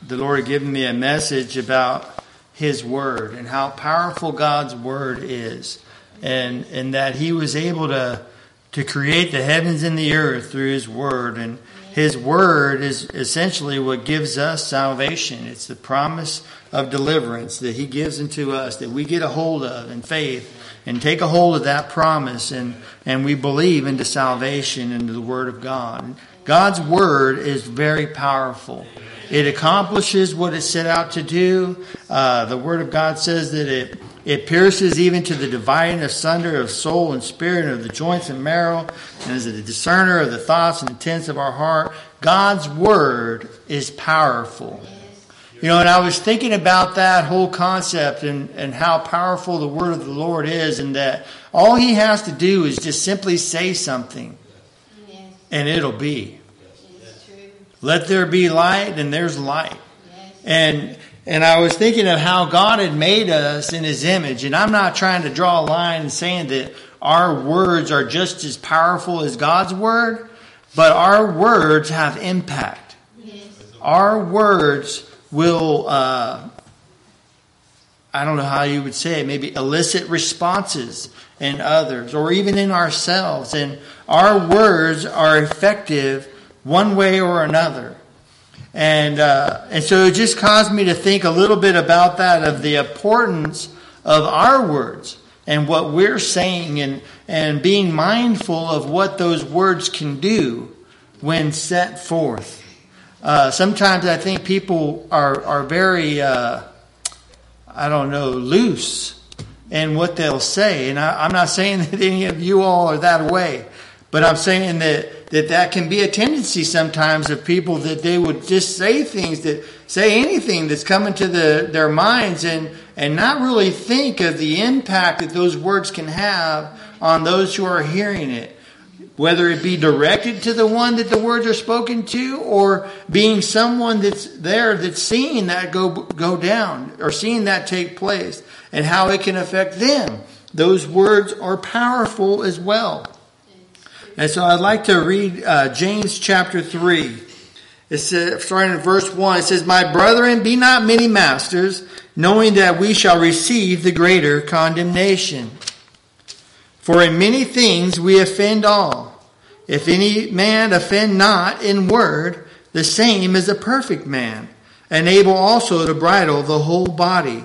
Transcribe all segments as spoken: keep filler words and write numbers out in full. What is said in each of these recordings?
the Lord had given me a message about His Word and how powerful God's Word is. And and that He was able to, to create the heavens and the earth through His Word. And His Word is essentially what gives us salvation. It's the promise of deliverance that He gives unto us, that we get a hold of in faith and take a hold of that promise. And, and we believe into salvation, into the Word of God. God's Word is very powerful. It accomplishes what it set out to do. Uh, the Word of God says that it it pierces even to the dividing asunder of soul and spirit, and of the joints and marrow, and is a discerner of the thoughts and intents of our heart. God's Word is powerful. You know, and I was thinking about that whole concept and, and how powerful the Word of the Lord is, and that all He has to do is just simply say something, and it'll be. Let there be light, and there's light. And and I was thinking of how God had made us in His image. And I'm not trying to draw a line and saying that our words are just as powerful as God's Word, but our words have impact. Yes. Our words will, uh, I don't know how you would say it, maybe elicit responses in others or even in ourselves. And our words are effective one way or another. And uh, and so it just caused me to think a little bit about that, of the importance of our words and what we're saying, and, and being mindful of what those words can do when set forth. Uh, sometimes I think people are, are very, uh, I don't know, loose in what they'll say. And I, I'm not saying that any of you all are that way. But I'm saying that, that that can be a tendency sometimes of people, that they would just say things, that say anything that's coming to the, their minds, and, and not really think of the impact that those words can have on those who are hearing it. Whether it be directed to the one that the words are spoken to, or being someone that's there that's seeing that go, go down, or seeing that take place, and how it can affect them. Those words are powerful as well. And so I'd like to read uh, James chapter three. It says, starting in verse one, it says, "My brethren, be not many masters, knowing that we shall receive the greater condemnation. For in many things we offend all. If any man offend not in word, the same is a perfect man, and able also to bridle the whole body.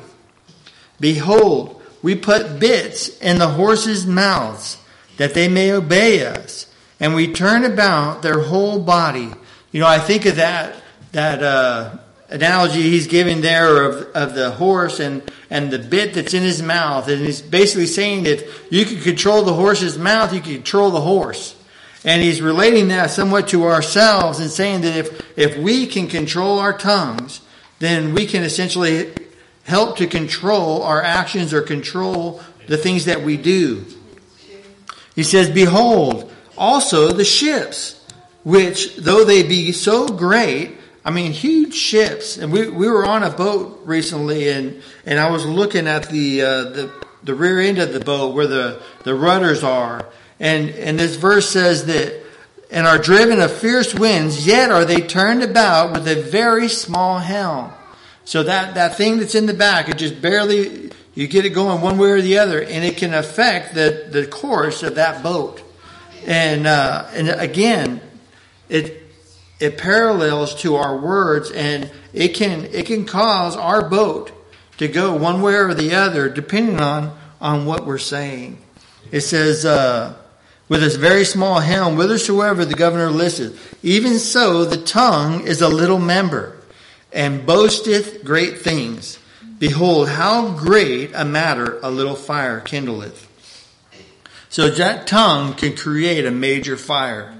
Behold, we put bits in the horses' mouths, that they may obey us, and we turn about their whole body." You know, I think of that that uh, analogy he's giving there of, of the horse and, and the bit that's in his mouth. And he's basically saying that you can control the horse's mouth, you can control the horse. And he's relating that somewhat to ourselves, and saying that if, if we can control our tongues, then we can essentially help to control our actions, or control the things that we do. He says, "Behold, also the ships, which though they be so great," I mean, huge ships. And we, we were on a boat recently, and, and I was looking at the, uh, the, the rear end of the boat where the, the rudders are. And, and this verse says that, "And are driven of fierce winds, yet are they turned about with a very small helm." So that, that thing that's in the back, it just barely, you get it going one way or the other, and it can affect the, the course of that boat. And uh, and again, it it parallels to our words, and it can it can cause our boat to go one way or the other, depending on, on what we're saying. It says, uh, "With this very small helm, whithersoever the governor listeth, even so the tongue is a little member, and boasteth great things. Behold, how great a matter a little fire kindleth." So that tongue can create a major fire.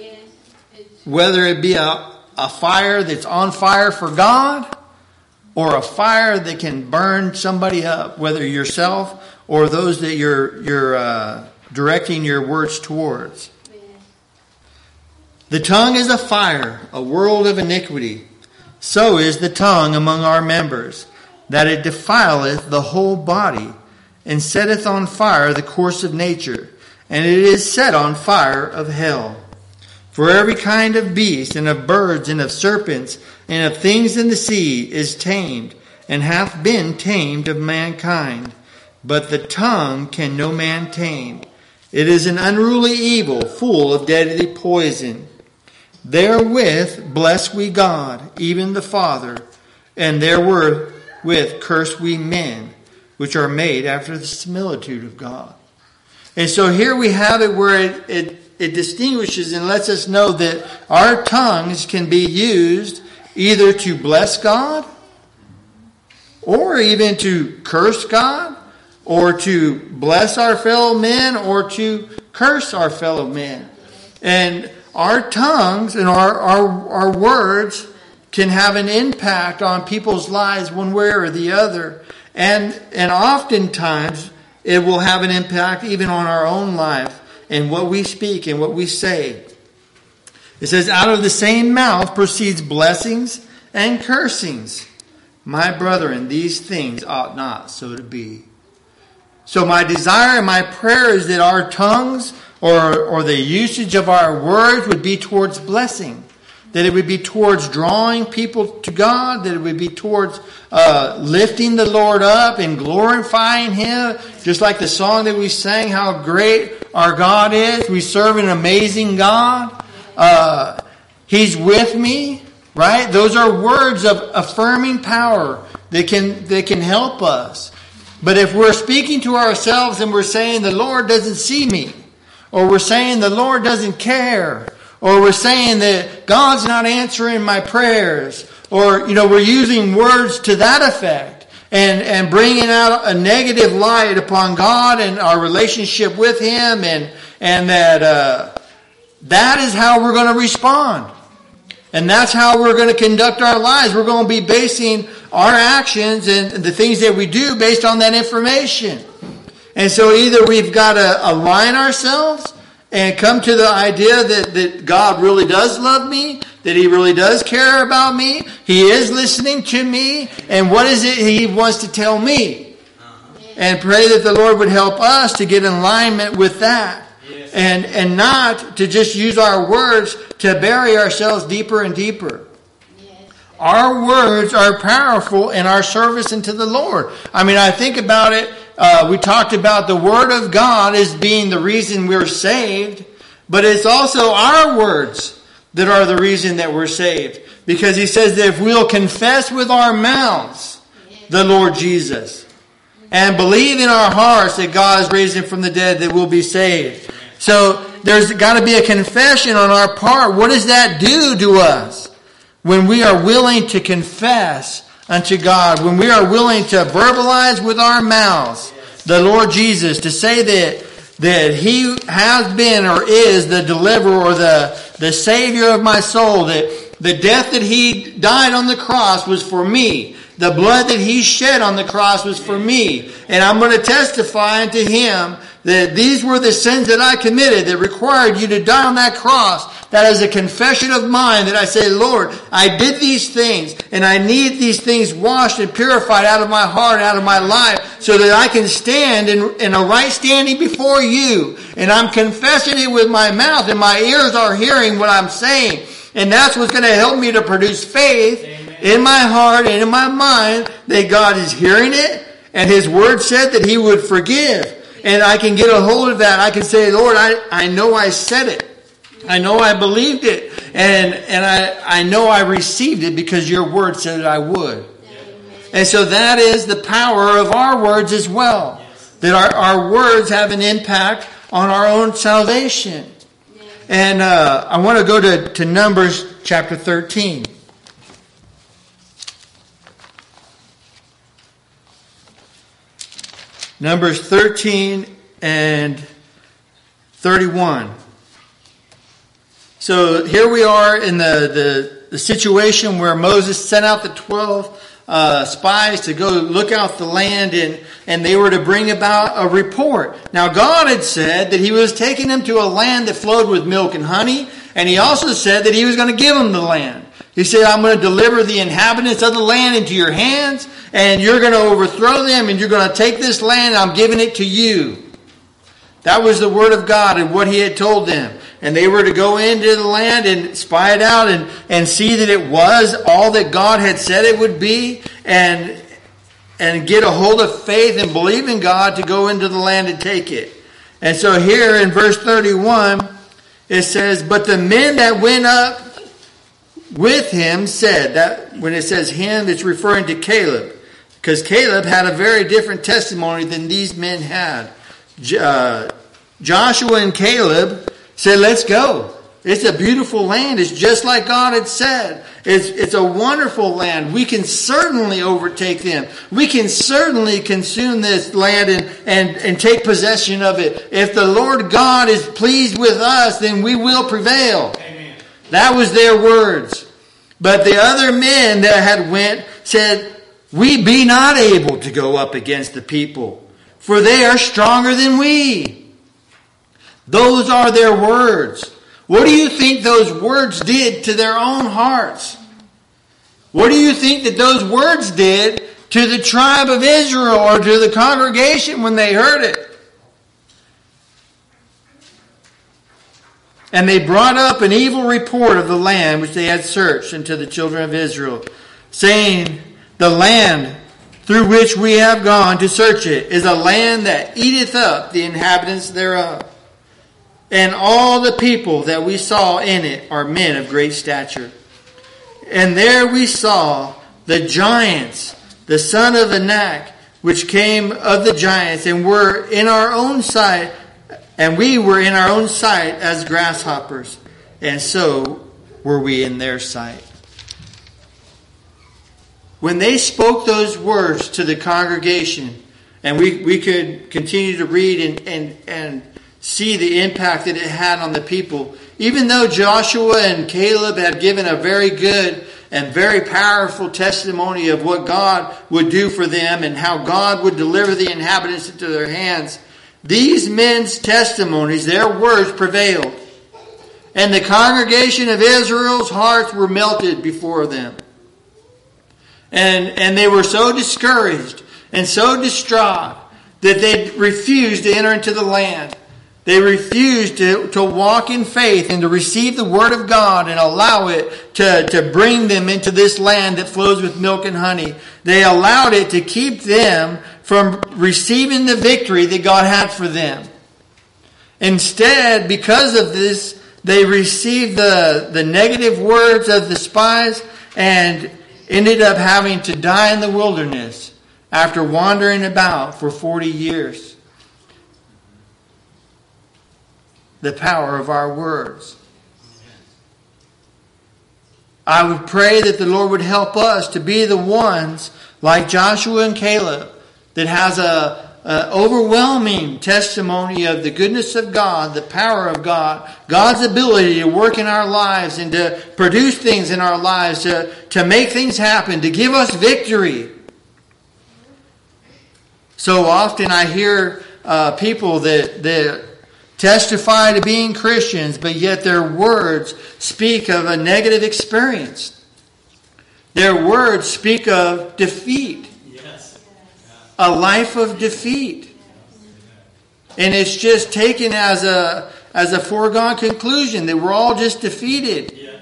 Whether it be a, a fire that's on fire for God, or a fire that can burn somebody up, whether yourself or those that you're, you're uh, directing your words towards. "The tongue is a fire, a world of iniquity. So is the tongue among our members, that it defileth the whole body, and setteth on fire the course of nature, and it is set on fire of hell. For every kind of beast, and of birds, and of serpents, and of things in the sea is tamed, and hath been tamed of mankind. But the tongue can no man tame. It is an unruly evil, full of deadly poison. Therewith bless we God, even the Father, and therewith curse we men, which are made after the similitude of God. And so here we have it where it, it, it distinguishes and lets us know that our tongues can be used either to bless God, or even to curse God, or to bless our fellow men, or to curse our fellow men. And our tongues and our, our, our words can have an impact on people's lives one way or the other. And, and oftentimes it will have an impact even on our own life and what we speak and what we say. It says, out of the same mouth proceeds blessings and cursings. My brethren, these things ought not so to be. So my desire and my prayer is that our tongues or, or the usage of our words would be towards blessing. That it would be towards drawing people to God. That it would be towards uh, lifting the Lord up and glorifying Him. Just like the song that we sang, how great our God is. We serve an amazing God. Uh, he's with me. Right? Those are words of affirming power that can, that can help us. But if we're speaking to ourselves and we're saying the Lord doesn't see me, or we're saying the Lord doesn't care, or we're saying that God's not answering my prayers, or, you know, we're using words to that effect and, and bringing out a negative light upon God and our relationship with Him, and, and that, uh, that is how we're going to respond. And that's how we're going to conduct our lives. We're going to be basing our actions and the things that we do based on that information. And so either we've got to align ourselves and come to the idea that, that God really does love me, that He really does care about me, He is listening to me, and what is it He wants to tell me? And pray that the Lord would help us to get in alignment with that. And, and not to just use our words to bury ourselves deeper and deeper. Yes. Our words are powerful in our service unto the Lord. I mean, I think about it. Uh, we talked about the Word of God as being the reason we're saved. But it's also our words that are the reason that we're saved. Because He says that if we'll confess with our mouths the Lord Jesus, and believe in our hearts that God has raised Him from the dead, that we'll be saved. So there's got to be a confession on our part. What does that do to us? When we are willing to confess unto God, when we are willing to verbalize with our mouths the Lord Jesus, to say that, that He has been or is the deliverer or the, the Savior of my soul, that the death that He died on the cross was for me. The blood that He shed on the cross was for me. And I'm going to testify unto Him that these were the sins that I committed that required you to die on that cross. That is a confession of mine that I say, Lord, I did these things and I need these things washed and purified out of my heart, out of my life, so that I can stand in, in a right standing before you. And I'm confessing it with my mouth, and my ears are hearing what I'm saying. And that's what's going to help me to produce faith Amen. In my heart and in my mind that God is hearing it, and His Word said that He would forgive. And I can get a hold of that. I can say, Lord, I, I know I said it. I know I believed it. And, and I, I know I received it because your word said that I would. And so that is the power of our words as well. That our, our words have an impact on our own salvation. And uh, I want to go to, to Numbers chapter thirteen. Numbers thirteen and thirty-one. So here we are in the, the, the situation where Moses sent out the twelve uh, spies to go look out the land, and, and they were to bring about a report. Now God had said that He was taking them to a land that flowed with milk and honey, and He also said that He was going to give them the land. He said, I'm going to deliver the inhabitants of the land into your hands, and you're going to overthrow them, and you're going to take this land, and I'm giving it to you. That was the word of God and what He had told them. and they were to go into the land and spy it out and, and see that it was all that God had said it would be, and and get a hold of faith and believe in God to go into the land and take it. And so here in verse thirty-one, it says, but the men that went up with him said, that when it says him, it's referring to Caleb. Because Caleb had a very different testimony than these men had. Uh, Joshua and Caleb said, let's go. It's a beautiful land. It's just like God had said. It's, it's a wonderful land. We can certainly overtake them. We can certainly consume this land and, and, and take possession of it. If the Lord God is pleased with us, then we will prevail. Amen. That was their words. But the other men that had went said, we be not able to go up against the people, for they are stronger than we. Those are their words. What do you think those words did to their own hearts? What do you think that those words did to the tribe of Israel or to the congregation when they heard it? And they brought up an evil report of the land which they had searched unto the children of Israel, saying, the land through which we have gone to search it is a land that eateth up the inhabitants thereof. And all the people that we saw in it are men of great stature. And there we saw the giants, the son of Anak, which came of the giants, and were in our own sight, and we were in our own sight as grasshoppers, and so were we in their sight. When they spoke those words to the congregation, and we, we could continue to read and, and, and see the impact that it had on the people. Even though Joshua and Caleb had given a very good and very powerful testimony of what God would do for them and how God would deliver the inhabitants into their hands, these men's testimonies, their words prevailed. And the congregation of Israel's hearts were melted before them. And, and they were so discouraged and so distraught that they refused to enter into the land. They refused to, to walk in faith and to receive the word of God and allow it to, to bring them into this land that flows with milk and honey. They allowed it to keep them from receiving the victory that God had for them. Instead, because of this, they received the, the negative words of the spies and ended up having to die in the wilderness after wandering about for forty years. The power of our words. I would pray that the Lord would help us to be the ones like Joshua and Caleb that has a, a overwhelming testimony of the goodness of God, the power of God, God's ability to work in our lives and to produce things in our lives, to, to make things happen, to give us victory. So often I hear uh, people that, that testify to being Christians, but yet their words speak of a negative experience. Their words speak of defeat. Yes. A life of defeat. And it's just taken as a as a foregone conclusion that we're all just defeated. Yeah.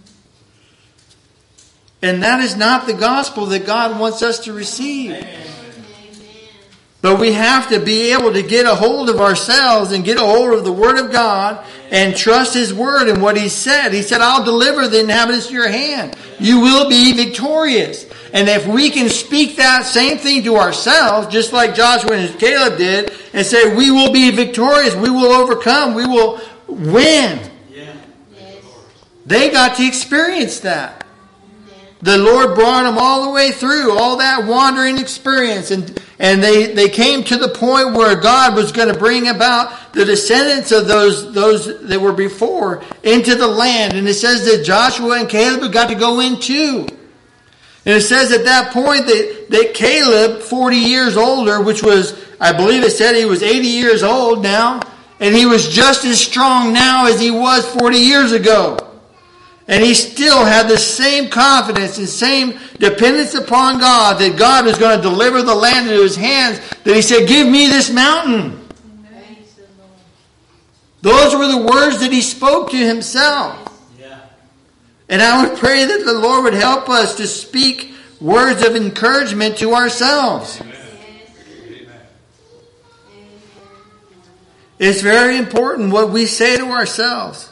And that is not the gospel that God wants us to receive. Amen. But we have to be able to get a hold of ourselves and get a hold of the Word of God and trust His Word and what He said. He said, I'll deliver the inhabitants to your hand. You will be victorious. And if we can speak that same thing to ourselves, just like Joshua and Caleb did, and say, we will be victorious, we will overcome, we will win. Yeah. They got to experience that. The Lord brought them all the way through all that wandering experience. And, and they, they came to the point where God was going to bring about the descendants of those, those that were before into the land. And it says that Joshua and Caleb got to go in too. And it says at that point that, that Caleb, forty years older, which was, I believe it said he was eighty years old now. And he was just as strong now as he was forty years ago. And he still had the same confidence and same dependence upon God that God was going to deliver the land into his hands. That he said, give me this mountain. Those were the words that he spoke to himself. Yeah. And I would pray that the Lord would help us to speak words of encouragement to ourselves. Amen. It's very important what we say to ourselves.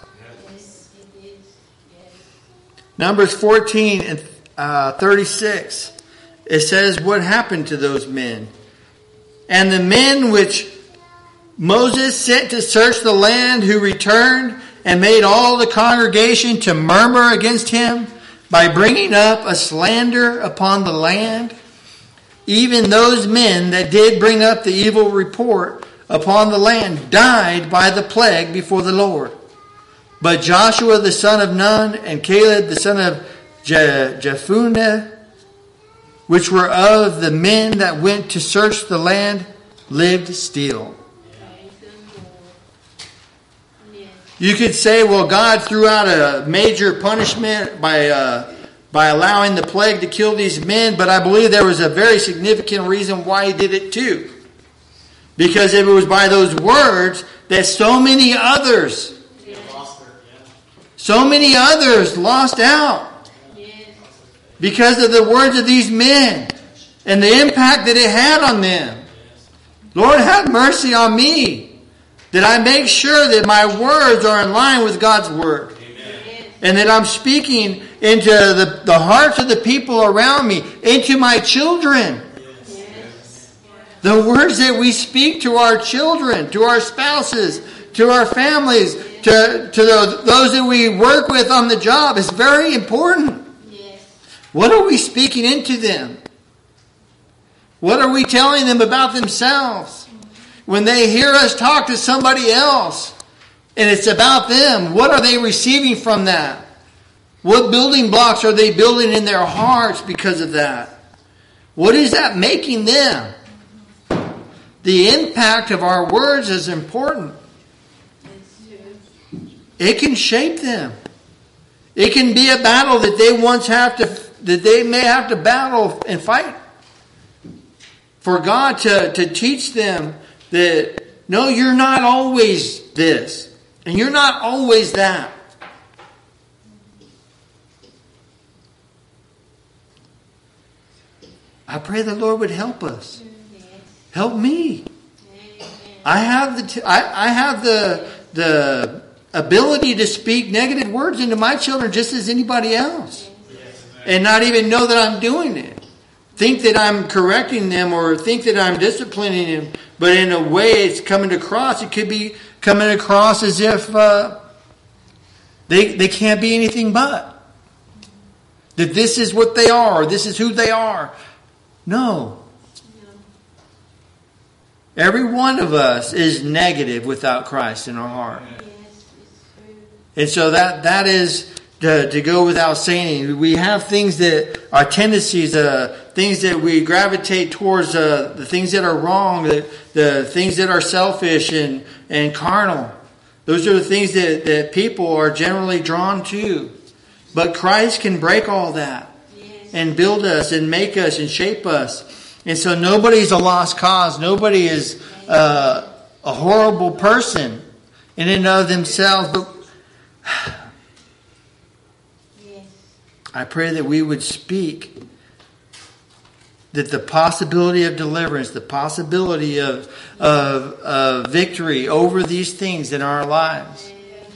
Numbers fourteen and uh, thirty-six. It says what happened to those men. And the men which Moses sent to search the land, who returned and made all the congregation to murmur against him by bringing up a slander upon the land. Even those men that did bring up the evil report upon the land died by the plague before the Lord. But Joshua the son of Nun and Caleb the son of Je- Jephunneh, which were of the men that went to search the land, lived still. You could say, well, God threw out a major punishment by uh, by allowing the plague to kill these men, but I believe there was a very significant reason why he did it too. Because it was by those words that so many others, so many others lost out. Because of the words of these men and the impact that it had on them. Lord, have mercy on me, that I make sure that my words are in line with God's word. Amen. And that I'm speaking into the, the hearts of the people around me, into my children. Yes. The words that we speak to our children, to our spouses, to our families, to, to the, those that we work with on the job is very important. What are we speaking into them? What are we telling them about themselves? When they hear us talk to somebody else and it's about them, what are they receiving from that? What building blocks are they building in their hearts because of that? What is that making them? The impact of our words is important. It can shape them. It can be a battle that they once have to that they may have to battle and fight. For God to, to teach them that, no, you're not always this. And you're not always that. I pray the Lord would help us. Help me. I have the, t- I, I have the, the ability to speak negative words into my children just as anybody else. And not even know that I'm doing it. Think that I'm correcting them or think that I'm disciplining them. But in a way it's coming across. It could be coming across as if uh, they, they can't be anything but. That this is what they are. Or this is who they are. No. Every one of us is negative without Christ in our heart. And so that that is... To, to go without saying. We have things that are tendencies, uh, things that we gravitate towards, uh, the things that are wrong, the, the things that are selfish and, and carnal. Those are the things that, that people are generally drawn to. But Christ can break all that and build us and make us and shape us. And so nobody's a lost cause. Nobody is uh, a horrible person in and of themselves. But I pray that we would speak that the possibility of deliverance, the possibility of, of, of victory over these things in our lives.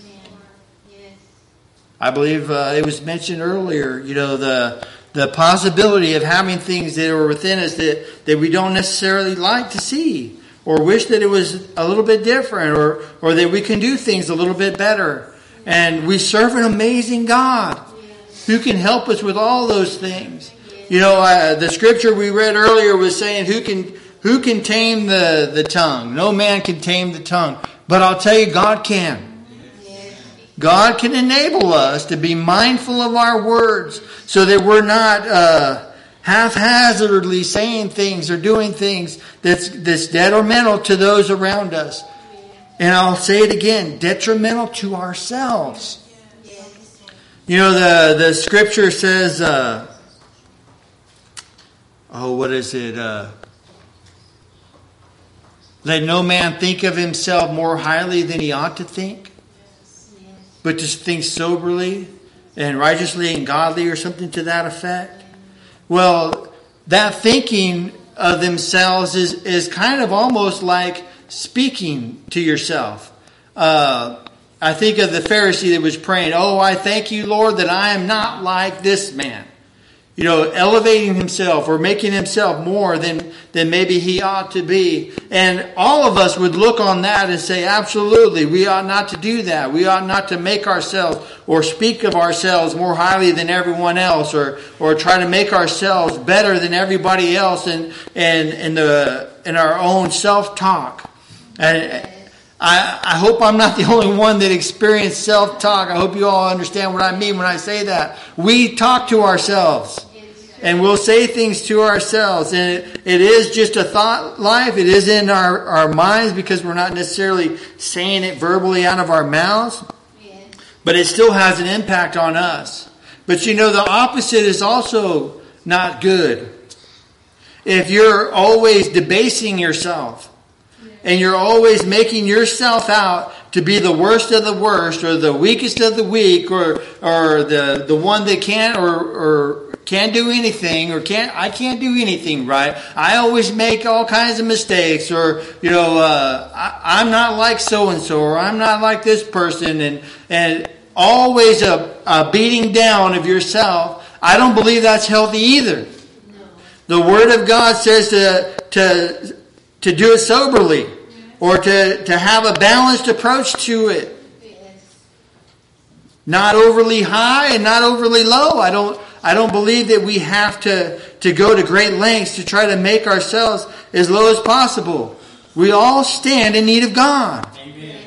I believe uh, it was mentioned earlier, you know, the the possibility of having things that are within us that, that we don't necessarily like to see or wish that it was a little bit different or, or that we can do things a little bit better. And we serve an amazing God who can help us with all those things. You know, uh, the scripture we read earlier was saying, who can who can tame the, the tongue? No man can tame the tongue. But I'll tell you, God can. God can enable us to be mindful of our words so that we're not uh, haphazardly saying things or doing things that's, that's detrimental to those around us. And I'll say it again, detrimental to ourselves. You know, the, the scripture says, uh, oh, what is it? Uh, Let no man think of himself more highly than he ought to think, but to think soberly and righteously and godly, or something to that effect. Well, that thinking of themselves is, is kind of almost like speaking to yourself. Uh, I think of the Pharisee that was praying, "Oh, I thank you, Lord, that I am not like this man." You know, elevating himself or making himself more than, than maybe he ought to be. And all of us would look on that and say, absolutely, we ought not to do that. We ought not to make ourselves or speak of ourselves more highly than everyone else, or, or try to make ourselves better than everybody else in, in, in, the, in our own self-talk. And I, I hope I'm not the only one that experienced self-talk. I hope you all understand what I mean when I say that. We talk to ourselves. And we'll say things to ourselves. And it, it is just a thought life. It is in our, our minds, because we're not necessarily saying it verbally out of our mouths. Yes. But it still has an impact on us. But you know, the opposite is also not good. If you're always debasing yourself, and you're always making yourself out to be the worst of the worst, or the weakest of the weak, or or the, the one that can't or, or can't do anything, or can't I can't do anything right. I always make all kinds of mistakes, or you know, uh, I, I'm not like so and so, or I'm not like this person, and and always a, a beating down of yourself. I don't believe that's healthy either. No. The Word of God says to to to do it soberly, or to, to have a balanced approach to it. Yes. Not overly high and not overly low. I don't I don't believe that we have to, to go to great lengths to try to make ourselves as low as possible. We all stand in need of God. Amen.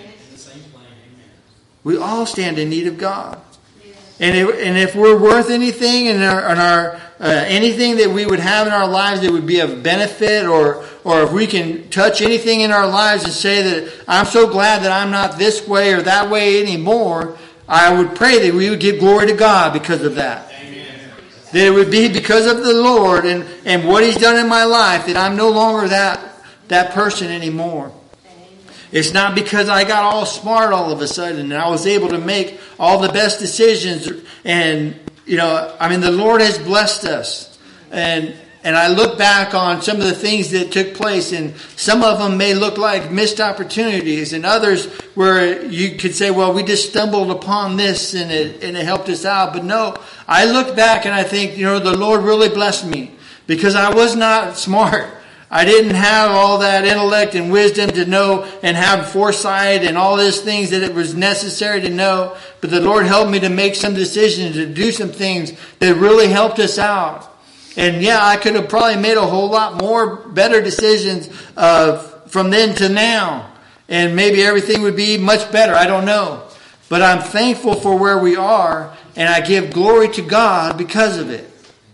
We all stand in need of God. And if, and if we're worth anything, and our, and our uh, anything that we would have in our lives that would be of benefit, or or if we can touch anything in our lives and say that I'm so glad that I'm not this way or that way anymore, I would pray that we would give glory to God because of that. Amen. That it would be because of the Lord and, and what He's done in my life, that I'm no longer that that person anymore. It's not because I got all smart all of a sudden and I was able to make all the best decisions. And, you know, I mean, the Lord has blessed us. And and I look back on some of the things that took place, and some of them may look like missed opportunities, and others where you could say, well, we just stumbled upon this and it, and it helped us out. But no, I look back and I think, you know, the Lord really blessed me because I was not smart. I didn't have all that intellect and wisdom to know and have foresight and all these things that it was necessary to know. But the Lord helped me to make some decisions, to do some things that really helped us out. And yeah, I could have probably made a whole lot more better decisions uh, from then to now. And maybe everything would be much better. I don't know. But I'm thankful for where we are. And I give glory to God because of it.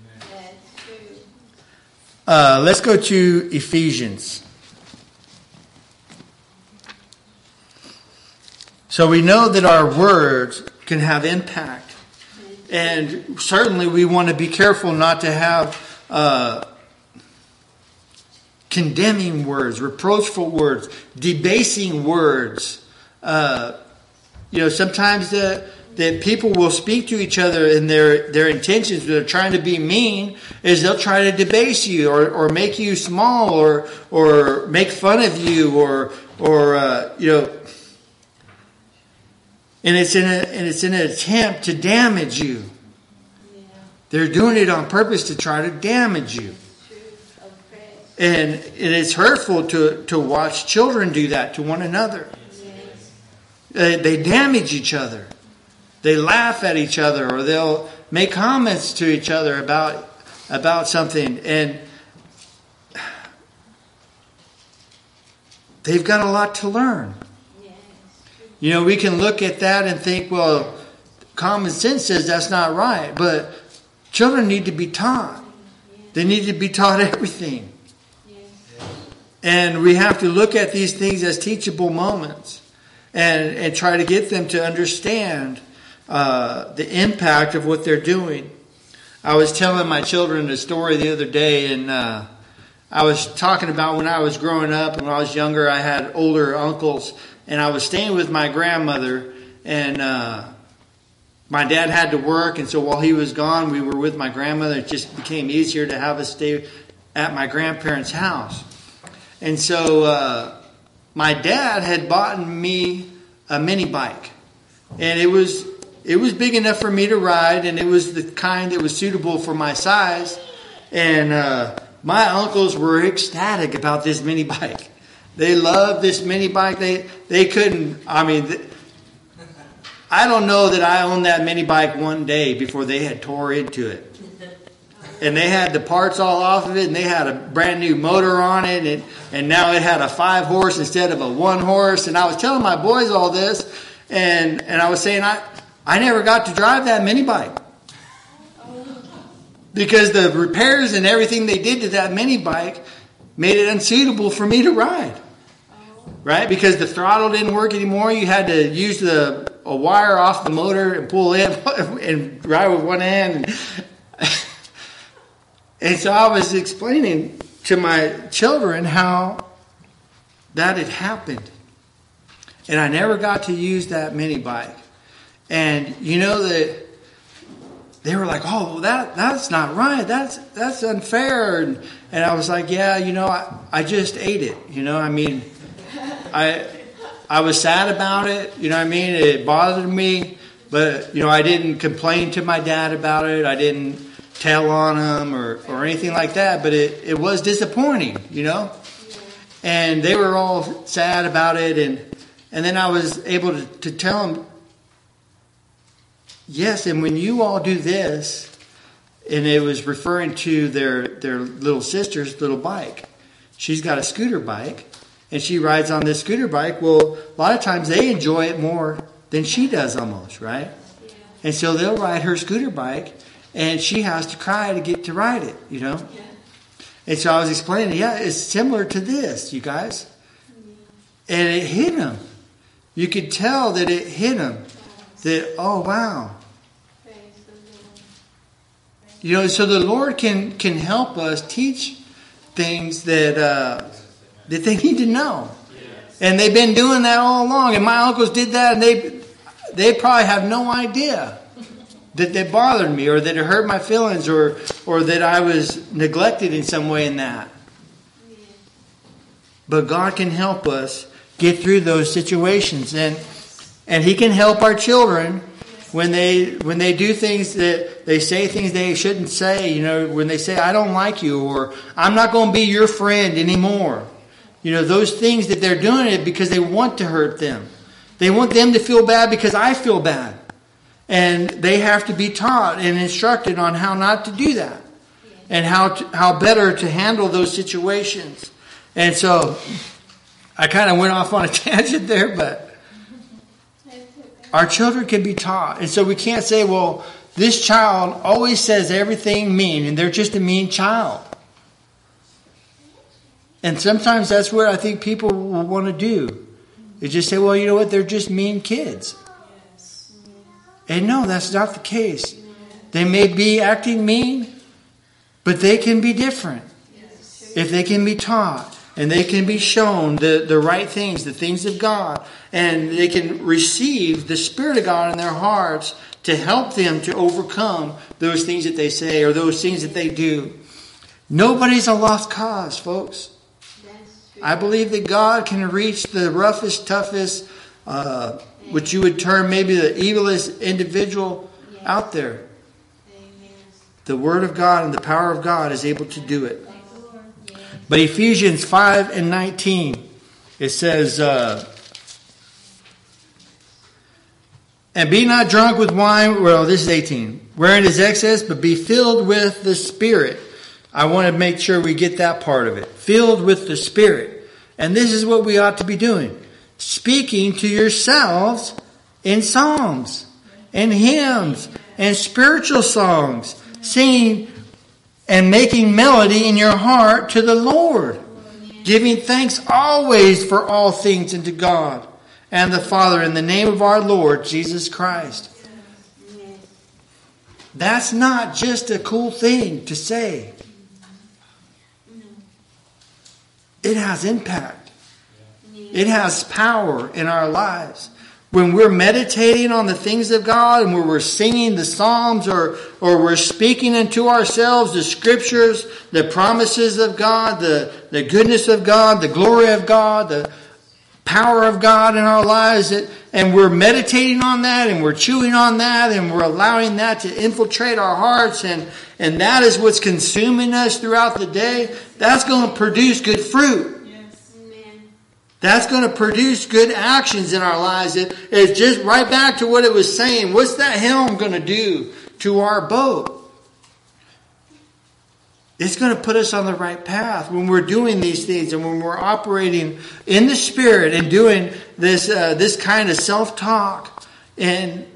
Uh, let's go to Ephesians. So we know that our words can have impact. And certainly we want to be careful not to have uh, condemning words, reproachful words, debasing words. Uh, you know, sometimes the, that people will speak to each other, and their, their intentions, they're trying to be mean, is they'll try to debase you or, or make you small or or make fun of you or or uh, you know. And it's in a and it's in an attempt to damage you. Yeah. They're doing it on purpose to try to damage you. And it is hurtful to, to watch children do that to one another. Yes. Uh, they damage each other. They laugh at each other, or they'll make comments to each other about about something, and they've got a lot to learn. You know, we can look at that and think, well, common sense says that's not right. But children need to be taught. They need to be taught everything. And we have to look at these things as teachable moments and, and try to get them to understand uh, the impact of what they're doing. I was telling my children a story the other day, and uh, I was talking about when I was growing up and when I was younger, I had older uncles, and I was staying with my grandmother, and uh, my dad had to work, and so while he was gone, we were with my grandmother. It just became easier to have us stay at my grandparents' house. And so uh, my dad had bought me a mini bike, and it was it was big enough for me to ride, and it was the kind that was suitable for my size. And uh, my uncles were ecstatic about this mini bike. They loved this mini bike. They they couldn't. I mean, th- I don't know that I owned that mini bike one day before they had tore into it. And they had the parts all off of it, and they had a brand new motor on it, and, and now it had a five horse instead of a one horse. And I was telling my boys all this, and, and I was saying I, I never got to drive that mini bike. Because the repairs and everything they did to that mini bike made it unsuitable for me to ride. Right? Because the throttle didn't work anymore. You had to use the a wire off the motor and pull in and ride with one hand. And, and so I was explaining to my children how that had happened. And I never got to use that mini bike. And you know that they were like, oh, well, that that's not right. That's that's unfair. And, and I was like, yeah, you know, I, I just ate it. You know, I mean, I I was sad about it. You know what I mean? It bothered me. But, you know, I didn't complain to my dad about it. I didn't tell on him or, or anything like that. But it, it was disappointing, you know. And they were all sad about it. And, and then I was able to, to tell them, yes, and when you all do this, and it was referring to their, their little sister's little bike. She's got a scooter bike, and she rides on this scooter bike. Well, a lot of times they enjoy it more than she does almost, right? Yeah. And so they'll ride her scooter bike, and she has to cry to get to ride it, you know? Yeah. And so I was explaining, yeah, it's similar to this, you guys. Yeah. And it hit him. You could tell that it hit him. That, oh, wow. You know, so the Lord can, can help us teach things that uh, that they need to know. Yes. And they've been doing that all along. And my uncles did that, and they they probably have no idea that they bothered me or that it hurt my feelings or, or that I was neglected in some way in that. But God can help us get through those situations. And and He can help our children when they when they do things that they say things they shouldn't say. You know, when they say, I don't like you, or I'm not going to be your friend anymore. You know, those things that they're doing it because they want to hurt them. They want them to feel bad because I feel bad. And they have to be taught and instructed on how not to do that. And how to, how better to handle those situations. And so I kind of went off on a tangent there, but our children can be taught. And so we can't say, well, this child always says everything mean, and they're just a mean child. And sometimes that's what I think people will want to do. They just say, well, you know what, they're just mean kids. And no, that's not the case. They may be acting mean, but they can be different. If they can be taught. And they can be shown the, the right things, the things of God. And they can receive the Spirit of God in their hearts to help them to overcome those things that they say or those things that they do. Nobody's a lost cause, folks. I believe that God can reach the roughest, toughest, uh, which you would term maybe the evilest individual out there. The Word of God and the power of God is able to do it. But Ephesians five and nineteen, it says, uh, and be not drunk with wine, well, this is eighteen, wherein is excess, but be filled with the Spirit. I want to make sure we get that part of it. Filled with the Spirit. And this is what we ought to be doing. Speaking to yourselves in psalms and hymns and spiritual songs, singing and making melody in your heart to the Lord, giving thanks always for all things unto God and the Father in the name of our Lord Jesus Christ. That's not just a cool thing to say. it has impact. It has power in our lives. When we're meditating on the things of God and when we're singing the Psalms or, or we're speaking into ourselves the Scriptures, the promises of God, the, the goodness of God, the glory of God, the power of God in our lives, and we're meditating on that and we're chewing on that and we're allowing that to infiltrate our hearts, and, and that is what's consuming us throughout the day, that's going to produce good fruit. That's going to produce good actions in our lives. It, it's just right back to what it was saying. What's that helm going to do to our boat? It's going to put us on the right path when we're doing these things and when we're operating in the Spirit and doing this uh, this kind of self-talk. And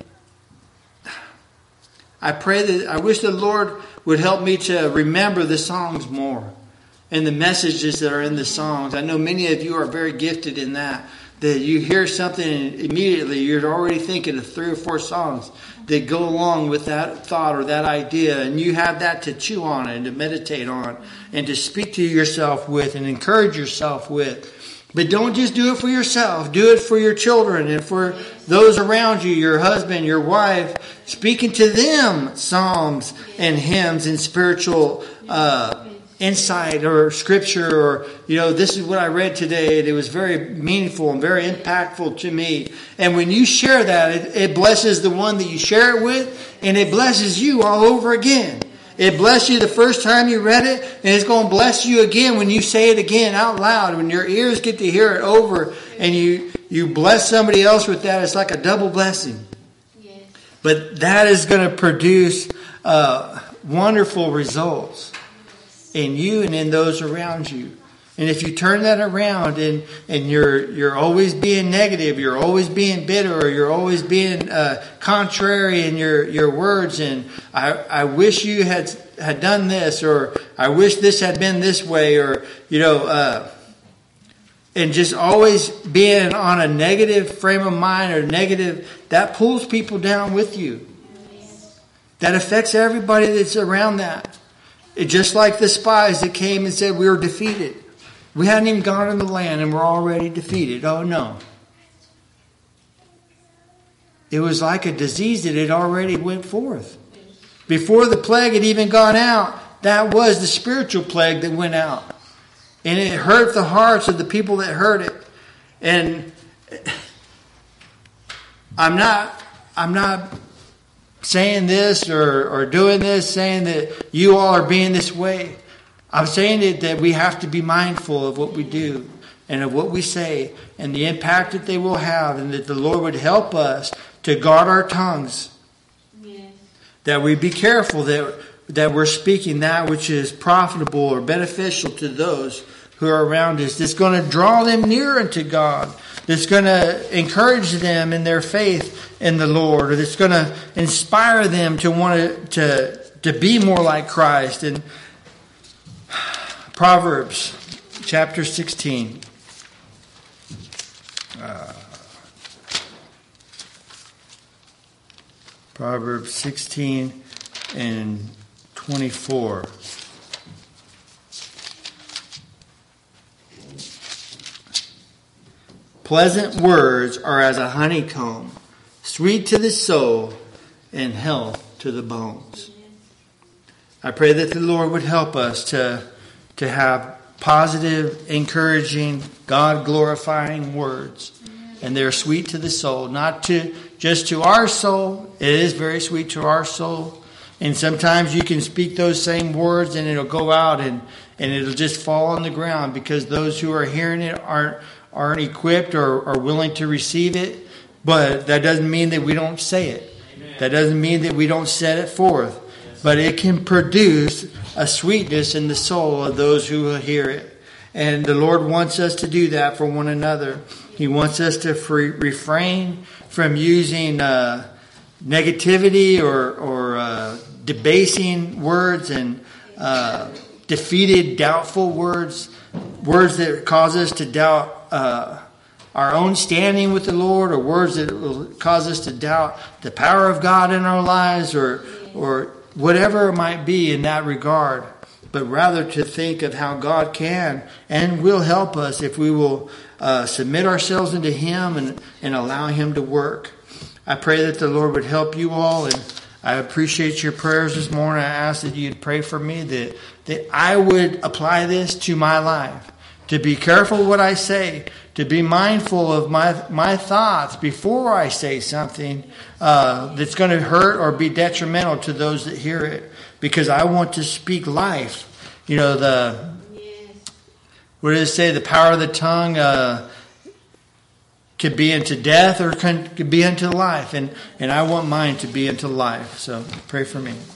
I pray that I wish the Lord would help me to remember the songs more. And the messages that are in the songs. I know many of you are very gifted in that. That you hear something and immediately you're already thinking of three or four songs that go along with that thought or that idea. And you have that to chew on and to meditate on and to speak to yourself with and encourage yourself with. But don't just do it for yourself. Do it for your children and for those around you, your husband, your wife. Speaking to them psalms and hymns and spiritual uh insight or scripture, or, you know, this is what I read today and it was very meaningful and very impactful to me. And when you share that, it, it blesses the one that you share it with, and it blesses you all over again. It blessed you the first time you read it, and it's going to bless you again when you say it again out loud. When your ears get to hear it over and you, you bless somebody else with that, it's like a double blessing. Yes. But that is going to produce uh, wonderful results in you and in those around you. And if you turn that around and, and you're you're always being negative, you're always being bitter, or you're always being uh, contrary in your, your words, and I, I wish you had had done this, or I wish this had been this way, or, you know, uh, and just always being on a negative frame of mind or negative, that pulls people down with you. That affects everybody that's around that. It, just like the spies that came and said we were defeated. We hadn't even gone in the land and we're already defeated. Oh no. It was like a disease that had already went forth. Before the plague had even gone out, that was the spiritual plague that went out. And it hurt the hearts of the people that heard it. And I'm not, I'm not saying this or, or doing this, saying that you all are being this way. I'm saying it that we have to be mindful of what we do and of what we say and the impact that they will have, and that the Lord would help us to guard our tongues. Yes. That we be careful that, that we're speaking that which is profitable or beneficial to those who are around us, that's going to draw them nearer to God, that's going to encourage them in their faith in the Lord, or that's going to inspire them to want to, to, to be more like Christ. And Proverbs chapter sixteen. Uh, Proverbs sixteen and twenty-four. Pleasant words are as a honeycomb, sweet to the soul and health to the bones. I pray that the Lord would help us to, to have positive, encouraging, God-glorifying words. And they're sweet to the soul, not to just to our soul. It is very sweet to our soul. And sometimes you can speak those same words and it'll go out and, and it'll just fall on the ground because those who are hearing it aren't aren't equipped or are willing to receive it. But that doesn't mean that we don't say it. Amen. That doesn't mean that we don't set it forth. Yes. But it can produce a sweetness in the soul of those who will hear it. And the Lord wants us to do that for one another. He wants us to free, refrain from using uh, negativity or, or uh, debasing words and uh, defeated, doubtful words. Words that cause us to doubt uh, our own standing with the Lord, or words that will cause us to doubt the power of God in our lives, or or whatever it might be in that regard. but rather to think of how God can and will help us if we will uh, submit ourselves into Him and, and allow Him to work. I pray that the Lord would help you all, and I appreciate your prayers this morning. I ask that you'd pray for me, that, that I would apply this to my life, to be careful what I say, to be mindful of my my thoughts before I say something uh, that's going to hurt or be detrimental to those that hear it, because I want to speak life. You know, the what does it say? The power of the tongue uh, could be into death or can, could be into life, and and I want mine to be into life. So pray for me.